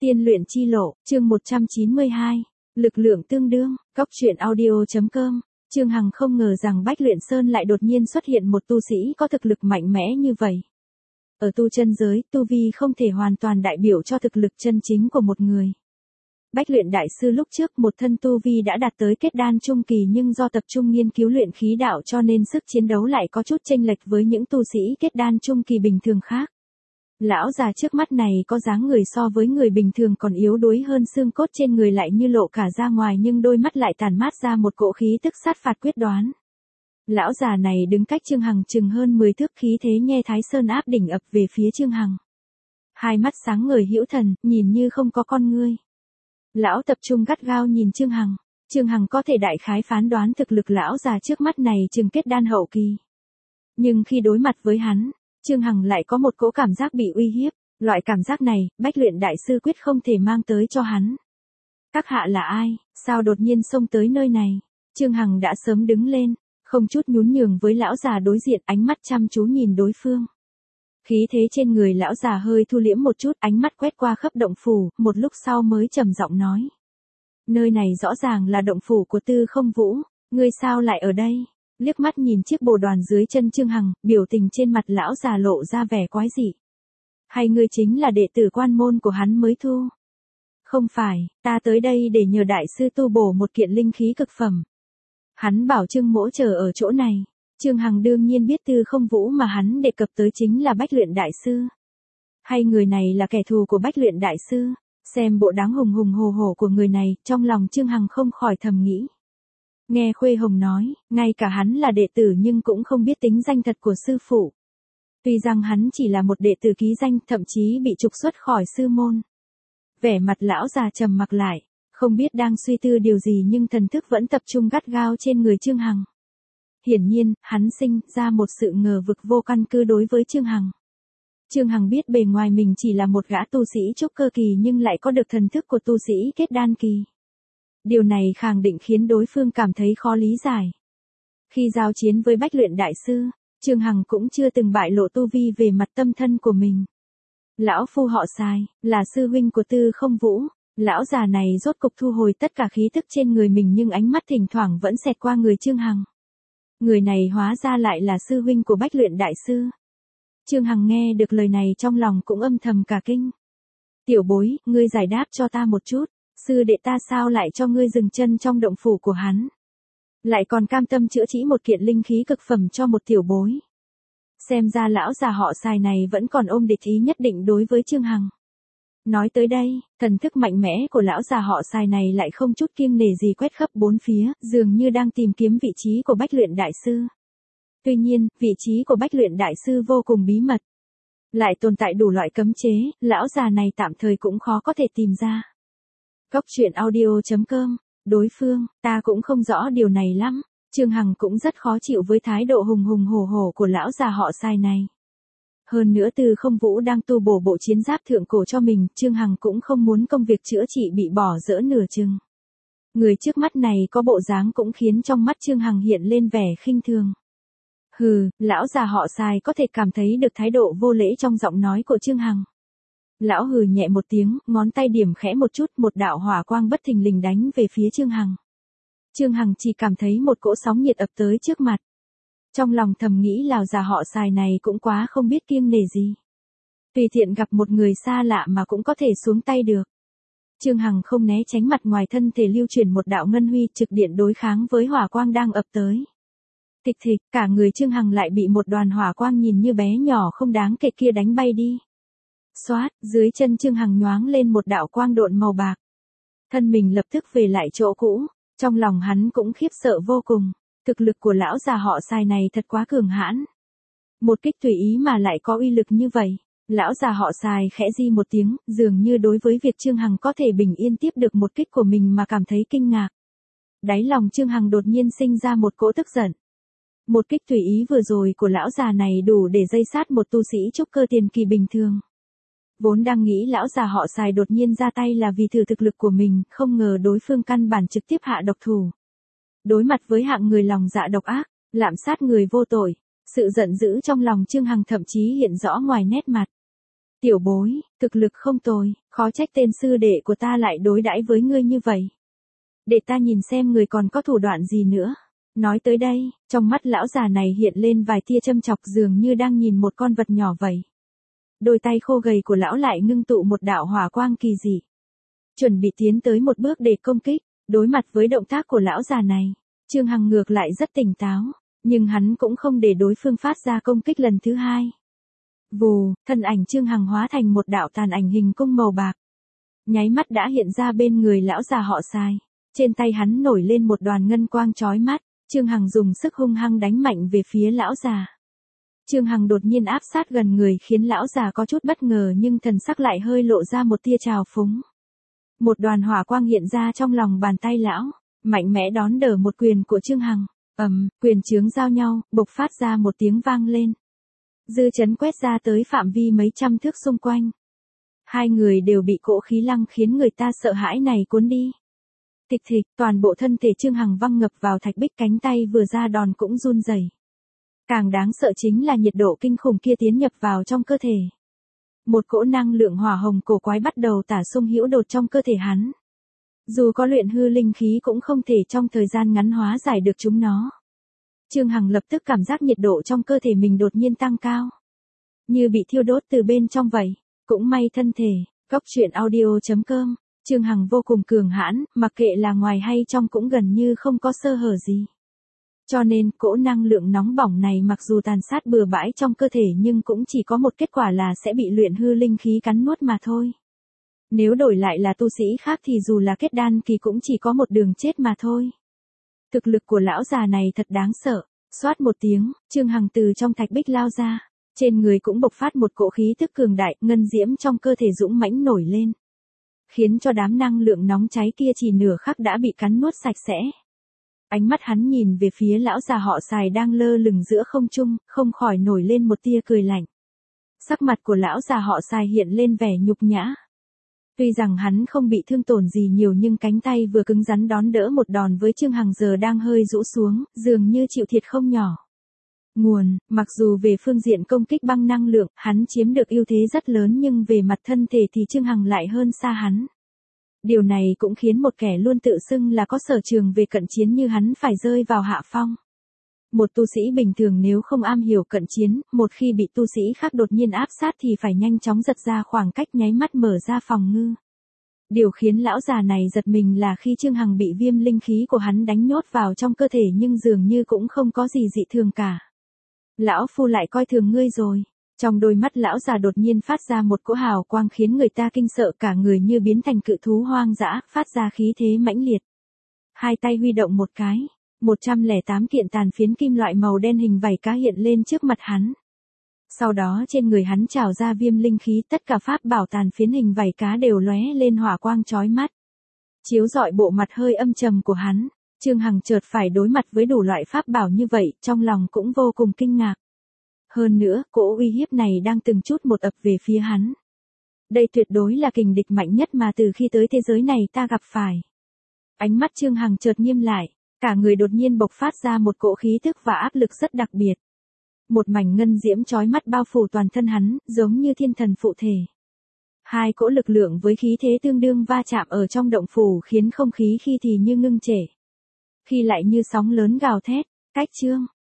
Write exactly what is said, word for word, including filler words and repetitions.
Tiên luyện chi lộ, chương một trăm chín mươi hai. Lực lượng tương đương, Cóc truyện audio chấm com. Trương Hằng không ngờ rằng Bách Luyện Sơn lại đột nhiên xuất hiện một tu sĩ có thực lực mạnh mẽ như vậy. Ở tu chân giới, tu vi không thể hoàn toàn đại biểu cho thực lực chân chính của một người. Bách Luyện Đại Sư lúc trước một thân tu vi đã đạt tới kết đan trung kỳ, nhưng do tập trung nghiên cứu luyện khí đạo cho nên sức chiến đấu lại có chút chênh lệch với những tu sĩ kết đan trung kỳ bình thường khác. Lão già trước mắt này có dáng người so với người bình thường còn yếu đuối hơn, xương cốt trên người lại như lộ cả ra ngoài, nhưng đôi mắt lại tàn mát ra một cỗ khí tức sát phạt quyết đoán. Lão già này đứng cách Trương Hằng chừng hơn mười thước, khí thế nghe Thái Sơn áp đỉnh ập về phía Trương Hằng. Hai mắt sáng ngời hữu thần, nhìn như không có con ngươi. Lão tập trung gắt gao nhìn Trương Hằng. Trương Hằng có thể đại khái phán đoán thực lực lão già trước mắt này chừng kết đan hậu kỳ. Nhưng khi đối mặt với hắn, Trương Hằng lại có một cỗ cảm giác bị uy hiếp. Loại cảm giác này, Bách Luyện Đại Sư quyết không thể mang tới cho hắn. Các hạ là ai, sao đột nhiên xông tới nơi này? Trương Hằng đã sớm đứng lên, không chút nhún nhường với lão già đối diện, ánh mắt chăm chú nhìn đối phương. Khí thế trên người lão già hơi thu liễm một chút, ánh mắt quét qua khắp động phủ, một lúc sau mới trầm giọng nói. Nơi này rõ ràng là động phủ của Tư Không Vũ, ngươi sao lại ở đây? Liếc mắt nhìn chiếc bồ đoàn dưới chân Trương Hằng, biểu tình trên mặt lão già lộ ra vẻ quái dị. Hay ngươi chính là đệ tử quan môn của hắn mới thu? Không phải, ta tới đây để nhờ đại sư tu bổ một kiện linh khí cực phẩm. Hắn bảo Trương Mỗ chờ ở chỗ này. Trương Hằng đương nhiên biết Tư Không Vũ mà hắn đề cập tới chính là Bách Luyện Đại Sư. Hay người này là kẻ thù của Bách Luyện Đại Sư? Xem bộ đáng hùng hùng hồ hồ của người này, trong lòng Trương Hằng không khỏi thầm nghĩ. Nghe Khuê Hồng nói, ngay cả hắn là đệ tử nhưng cũng không biết tính danh thật của sư phụ. Tuy rằng hắn chỉ là một đệ tử ký danh, thậm chí bị trục xuất khỏi sư môn. Vẻ mặt lão già trầm mặc lại, không biết đang suy tư điều gì, nhưng thần thức vẫn tập trung gắt gao trên người Trương Hằng. Hiển nhiên, hắn sinh ra một sự ngờ vực vô căn cứ đối với Trương Hằng. Trương Hằng biết bề ngoài mình chỉ là một gã tu sĩ trúc cơ kỳ nhưng lại có được thần thức của tu sĩ kết đan kỳ. Điều này khẳng định khiến đối phương cảm thấy khó lý giải. Khi giao chiến với Bách Luyện Đại Sư, Trương Hằng cũng chưa từng bại lộ tu vi về mặt tâm thân của mình. Lão phu họ Sai, là sư huynh của Tư Không Vũ. Lão già này rốt cục thu hồi tất cả khí tức trên người mình, nhưng ánh mắt thỉnh thoảng vẫn xẹt qua người Trương Hằng. Người này hóa ra lại là sư huynh của Bách Luyện Đại Sư. Trương Hằng nghe được lời này trong lòng cũng âm thầm cả kinh. Tiểu bối, ngươi giải đáp cho ta một chút, sư đệ ta sao lại cho ngươi dừng chân trong động phủ của hắn? Lại còn cam tâm chữa trị một kiện linh khí cực phẩm cho một tiểu bối. Xem ra lão già họ Sai này vẫn còn ôm địch ý nhất định đối với Trương Hằng. Nói tới đây, thần thức mạnh mẽ của lão già họ Sai này lại không chút kiêng nể gì quét khắp bốn phía, dường như đang tìm kiếm vị trí của Bách Luyện Đại Sư. Tuy nhiên, vị trí của Bách Luyện Đại Sư vô cùng bí mật. Lại tồn tại đủ loại cấm chế, lão già này tạm thời cũng khó có thể tìm ra. Cóc truyện audio chấm com, đối phương, ta cũng không rõ điều này lắm. Trương Hằng cũng rất khó chịu với thái độ hùng hùng hổ hổ của lão già họ Sai này. Hơn nữa Tư Không Vũ đang tu bổ bộ chiến giáp thượng cổ cho mình, Trương Hằng cũng không muốn công việc chữa trị bị bỏ dỡ nửa chừng. Người trước mắt này có bộ dáng cũng khiến trong mắt Trương Hằng hiện lên vẻ khinh thường. Hừ, lão già họ Sai có thể cảm thấy được thái độ vô lễ trong giọng nói của Trương Hằng. Lão hừ nhẹ một tiếng, ngón tay điểm khẽ một chút, một đạo hỏa quang bất thình lình đánh về phía Trương Hằng. Trương Hằng chỉ cảm thấy một cỗ sóng nhiệt ập tới trước mặt. Trong lòng thầm nghĩ lão già họ Sai này cũng quá không biết kiêng nể gì. Tùy tiện gặp một người xa lạ mà cũng có thể xuống tay được. Trương Hằng không né tránh, mặt ngoài thân thể lưu chuyển một đạo ngân huy trực điện đối kháng với hỏa quang đang ập tới. Tịch thịch, cả người Trương Hằng lại bị một đoàn hỏa quang nhìn như bé nhỏ không đáng kể kia đánh bay đi. Xoát, dưới chân Trương Hằng nhoáng lên một đạo quang độn màu bạc. Thân mình lập tức về lại chỗ cũ, trong lòng hắn cũng khiếp sợ vô cùng. Thực lực của lão già họ Sai này thật quá cường hãn. Một kích tùy ý mà lại có uy lực như vậy. Lão già họ Sai khẽ di một tiếng, dường như đối với việc Trương Hằng có thể bình yên tiếp được một kích của mình mà cảm thấy kinh ngạc. Đáy lòng Trương Hằng đột nhiên sinh ra một cỗ tức giận. Một kích tùy ý vừa rồi của lão già này đủ để dây sát một tu sĩ trúc cơ tiền kỳ bình thường. Vốn đang nghĩ lão già họ Sai đột nhiên ra tay là vì thử thực lực của mình, không ngờ đối phương căn bản trực tiếp hạ độc thủ. Đối mặt với hạng người lòng dạ độc ác, lạm sát người vô tội, sự giận dữ trong lòng Trương Hằng thậm chí hiện rõ ngoài nét mặt. Tiểu bối, thực lực không tồi, khó trách tên sư đệ của ta lại đối đãi với ngươi như vậy. Để ta nhìn xem người còn có thủ đoạn gì nữa. Nói tới đây, trong mắt lão già này hiện lên vài tia châm chọc dường như đang nhìn một con vật nhỏ vậy. Đôi tay khô gầy của lão lại ngưng tụ một đạo hỏa quang kỳ dị. Chuẩn bị tiến tới một bước để công kích, đối mặt với động tác của lão già này, Trương Hằng ngược lại rất tỉnh táo, nhưng hắn cũng không để đối phương phát ra công kích lần thứ hai. Vù, thân ảnh Trương Hằng hóa thành một đạo tàn ảnh hình cung màu bạc. Nháy mắt đã hiện ra bên người lão già họ Sai. Trên tay hắn nổi lên một đoàn ngân quang chói mắt, Trương Hằng dùng sức hung hăng đánh mạnh về phía lão già. Trương Hằng đột nhiên áp sát gần người khiến lão già có chút bất ngờ nhưng thần sắc lại hơi lộ ra một tia trào phúng. Một đoàn hỏa quang hiện ra trong lòng bàn tay lão, mạnh mẽ đón đỡ một quyền của Trương Hằng. Ầm, quyền chướng giao nhau, bộc phát ra một tiếng vang lên. Dư chấn quét ra tới phạm vi mấy trăm thước xung quanh. Hai người đều bị cỗ khí lăng khiến người ta sợ hãi này cuốn đi. Tịch thịch, toàn bộ thân thể Trương Hằng văng ngập vào thạch bích, cánh tay vừa ra đòn cũng run rẩy. Càng đáng sợ chính là nhiệt độ kinh khủng kia tiến nhập vào trong cơ thể. Một cỗ năng lượng hỏa hồng cổ quái bắt đầu tả xung hữu đột trong cơ thể hắn. Dù có luyện hư linh khí cũng không thể trong thời gian ngắn hóa giải được chúng nó. Trương Hằng lập tức cảm giác nhiệt độ trong cơ thể mình đột nhiên tăng cao. Như bị thiêu đốt từ bên trong vậy. Cũng may thân thể, góc truyện audio chấm com. Trương Hằng vô cùng cường hãn, mặc kệ là ngoài hay trong cũng gần như không có sơ hở gì. Cho nên, cỗ năng lượng nóng bỏng này mặc dù tàn sát bừa bãi trong cơ thể nhưng cũng chỉ có một kết quả là sẽ bị luyện hư linh khí cắn nuốt mà thôi. Nếu đổi lại là tu sĩ khác thì dù là kết đan kỳ cũng chỉ có một đường chết mà thôi. Thực lực của lão già này thật đáng sợ. Xoát một tiếng, Trương Hằng từ trong thạch bích lao ra. Trên người cũng bộc phát một cỗ khí tức cường đại, ngân diễm trong cơ thể dũng mãnh nổi lên. Khiến cho đám năng lượng nóng cháy kia chỉ nửa khắc đã bị cắn nuốt sạch sẽ. Ánh mắt hắn nhìn về phía lão già họ Sài đang lơ lửng giữa không trung, không khỏi nổi lên một tia cười lạnh. Sắc mặt của lão già họ Sài hiện lên vẻ nhục nhã. Tuy rằng hắn không bị thương tổn gì nhiều nhưng cánh tay vừa cứng rắn đón đỡ một đòn với Trương Hằng giờ đang hơi rũ xuống, dường như chịu thiệt không nhỏ. Nguồn, mặc dù về phương diện công kích băng năng lượng, hắn chiếm được ưu thế rất lớn nhưng về mặt thân thể thì Trương Hằng lại hơn xa hắn. Điều này cũng khiến một kẻ luôn tự xưng là có sở trường về cận chiến như hắn phải rơi vào hạ phong. Một tu sĩ bình thường nếu không am hiểu cận chiến, một khi bị tu sĩ khác đột nhiên áp sát thì phải nhanh chóng giật ra khoảng cách nháy mắt mở ra phòng ngư. Điều khiến lão già này giật mình là khi Trương Hằng bị viêm linh khí của hắn đánh nhốt vào trong cơ thể nhưng dường như cũng không có gì dị thường cả. Lão phu lại coi thường ngươi rồi. Trong đôi mắt lão già đột nhiên phát ra một cỗ hào quang khiến người ta kinh sợ, cả người như biến thành cự thú hoang dã, phát ra khí thế mãnh liệt. Hai tay huy động một cái, một trăm lẻ tám kiện tàn phiến kim loại màu đen hình vảy cá hiện lên trước mặt hắn. Sau đó trên người hắn trào ra viêm linh khí, tất cả pháp bảo tàn phiến hình vảy cá đều lóe lên hỏa quang chói mắt. Chiếu rọi bộ mặt hơi âm trầm của hắn, Trương Hằng chợt phải đối mặt với đủ loại pháp bảo như vậy, trong lòng cũng vô cùng kinh ngạc. Hơn nữa, cỗ uy hiếp này đang từng chút một ập về phía hắn. Đây tuyệt đối là kình địch mạnh nhất mà từ khi tới thế giới này ta gặp phải. Ánh mắt Trương Hằng chợt nghiêm lại, cả người đột nhiên bộc phát ra một cỗ khí tức và áp lực rất đặc biệt. Một mảnh ngân diễm chói mắt bao phủ toàn thân hắn, giống như thiên thần phụ thể. Hai cỗ lực lượng với khí thế tương đương va chạm ở trong động phủ khiến không khí khi thì như ngưng trệ, khi lại như sóng lớn gào thét. Cách chương